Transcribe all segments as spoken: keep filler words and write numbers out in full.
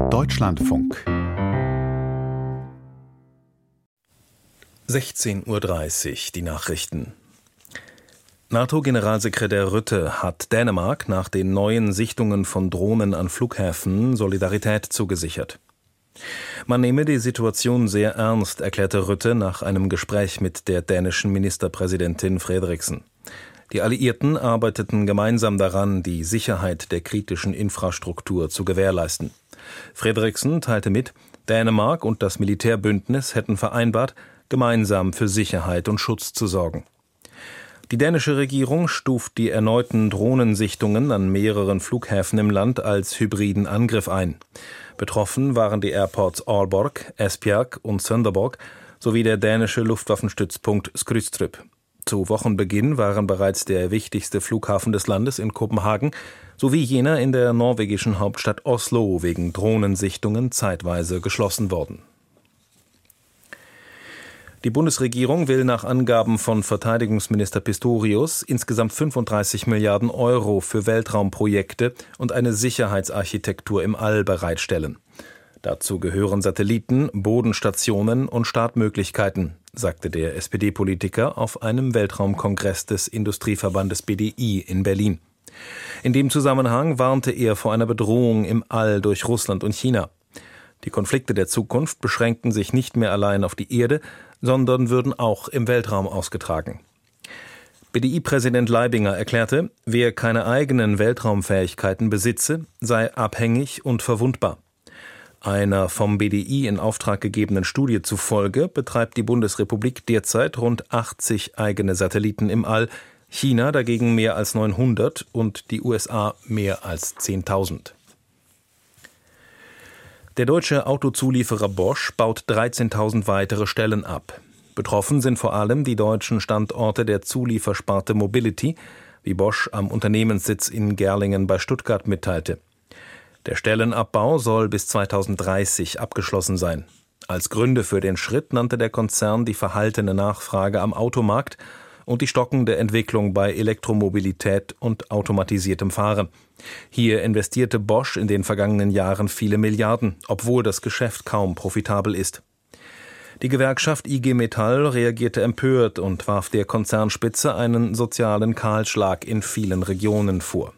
Deutschlandfunk. sechzehn Uhr dreißig, die Nachrichten. NATO-Generalsekretär Rutte hat Dänemark nach den neuen Sichtungen von Drohnen an Flughäfen Solidarität zugesichert. Man nehme die Situation sehr ernst, erklärte Rutte nach einem Gespräch mit der dänischen Ministerpräsidentin Frederiksen. Die Alliierten arbeiteten gemeinsam daran, die Sicherheit der kritischen Infrastruktur zu gewährleisten. Frederiksen teilte mit, Dänemark und das Militärbündnis hätten vereinbart, gemeinsam für Sicherheit und Schutz zu sorgen. Die dänische Regierung stuft die erneuten Drohnensichtungen an mehreren Flughäfen im Land als hybriden Angriff ein. Betroffen waren die Airports Aalborg, Esbjerg und Sønderborg sowie der dänische Luftwaffenstützpunkt Skrydstrup. Zu Wochenbeginn waren bereits der wichtigste Flughafen des Landes in Kopenhagen sowie jener in der norwegischen Hauptstadt Oslo wegen Drohnensichtungen zeitweise geschlossen worden. Die Bundesregierung will nach Angaben von Verteidigungsminister Pistorius insgesamt fünfunddreißig Milliarden Euro für Weltraumprojekte und eine Sicherheitsarchitektur im All bereitstellen. Dazu gehören Satelliten, Bodenstationen und Startmöglichkeiten, sagte der S P D-Politiker auf einem Weltraumkongress des Industrieverbandes B D I in Berlin. In dem Zusammenhang warnte er vor einer Bedrohung im All durch Russland und China. Die Konflikte der Zukunft beschränken sich nicht mehr allein auf die Erde, sondern würden auch im Weltraum ausgetragen. B D I-Präsident Leibinger erklärte, wer keine eigenen Weltraumfähigkeiten besitze, sei abhängig und verwundbar. Einer vom B D I in Auftrag gegebenen Studie zufolge betreibt die Bundesrepublik derzeit rund achtzig eigene Satelliten im All, China dagegen mehr als neunhundert und die U S A mehr als zehntausend. Der deutsche Autozulieferer Bosch baut dreizehntausend weitere Stellen ab. Betroffen sind vor allem die deutschen Standorte der Zuliefersparte Mobility, wie Bosch am Unternehmenssitz in Gerlingen bei Stuttgart mitteilte. Der Stellenabbau soll bis zweitausenddreißig abgeschlossen sein. Als Gründe für den Schritt nannte der Konzern die verhaltene Nachfrage am Automarkt und die stockende Entwicklung bei Elektromobilität und automatisiertem Fahren. Hier investierte Bosch in den vergangenen Jahren viele Milliarden, obwohl das Geschäft kaum profitabel ist. Die Gewerkschaft I G Metall reagierte empört und warf der Konzernspitze einen sozialen Kahlschlag in vielen Regionen vor.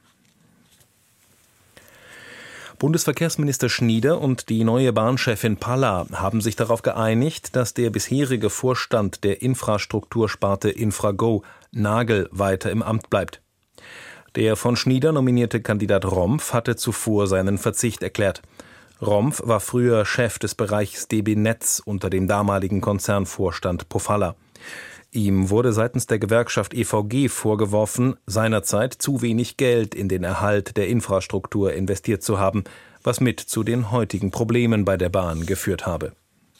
Bundesverkehrsminister Schnieder und die neue Bahnchefin Palla haben sich darauf geeinigt, dass der bisherige Vorstand der Infrastruktursparte Infrago, Nagel, weiter im Amt bleibt. Der von Schnieder nominierte Kandidat Rompf hatte zuvor seinen Verzicht erklärt. Rompf war früher Chef des Bereichs D B Netz unter dem damaligen Konzernvorstand Pofalla. Ihm wurde seitens der Gewerkschaft E V G vorgeworfen, seinerzeit zu wenig Geld in den Erhalt der Infrastruktur investiert zu haben, was mit zu den heutigen Problemen bei der Bahn geführt habe.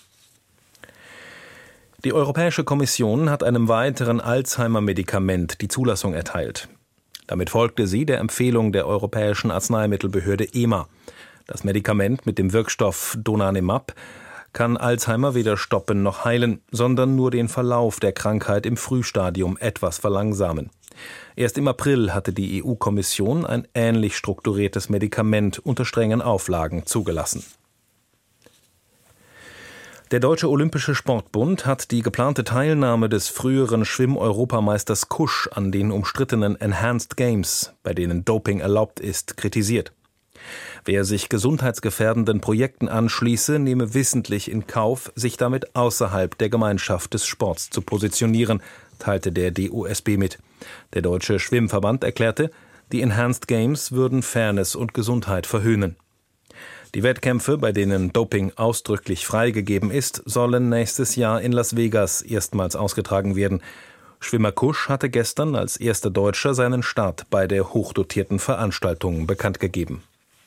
Die Europäische Kommission hat einem weiteren Alzheimer-Medikament die Zulassung erteilt. Damit folgte sie der Empfehlung der Europäischen Arzneimittelbehörde E M A. Das Medikament mit dem Wirkstoff Donanemab kann Alzheimer weder stoppen noch heilen, sondern nur den Verlauf der Krankheit im Frühstadium etwas verlangsamen. Erst im April hatte die E U-Kommission ein ähnlich strukturiertes Medikament unter strengen Auflagen zugelassen. Der Deutsche Olympische Sportbund hat die geplante Teilnahme des früheren Schwimm-Europameisters Kusch an den umstrittenen Enhanced Games, bei denen Doping erlaubt ist, kritisiert. Wer sich gesundheitsgefährdenden Projekten anschließe, nehme wissentlich in Kauf, sich damit außerhalb der Gemeinschaft des Sports zu positionieren, teilte der D O S B mit. Der Deutsche Schwimmverband erklärte, die Enhanced Games würden Fairness und Gesundheit verhöhnen. Die Wettkämpfe, bei denen Doping ausdrücklich freigegeben ist, sollen nächstes Jahr in Las Vegas erstmals ausgetragen werden. Schwimmer Kusch hatte gestern als erster Deutscher seinen Start bei der hochdotierten Veranstaltung bekannt gegeben.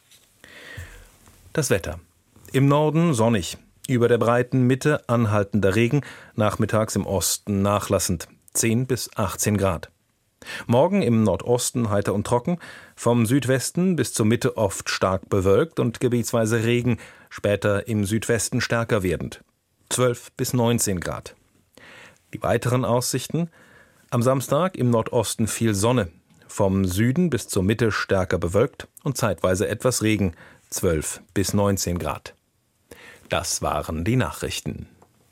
Das Wetter. Im Norden sonnig, über der breiten Mitte anhaltender Regen, nachmittags im Osten nachlassend, zehn bis achtzehn Grad. Morgen im Nordosten heiter und trocken, vom Südwesten bis zur Mitte oft stark bewölkt und gebietsweise Regen, später im Südwesten stärker werdend, zwölf bis neunzehn Grad. Die weiteren Aussichten: am Samstag im Nordosten viel Sonne, vom Süden bis zur Mitte stärker bewölkt und zeitweise etwas Regen, zwölf bis neunzehn Grad. Das waren die Nachrichten.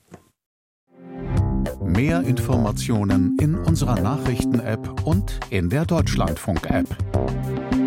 Mehr Informationen in unserer Nachrichten-App und in der Deutschlandfunk-App.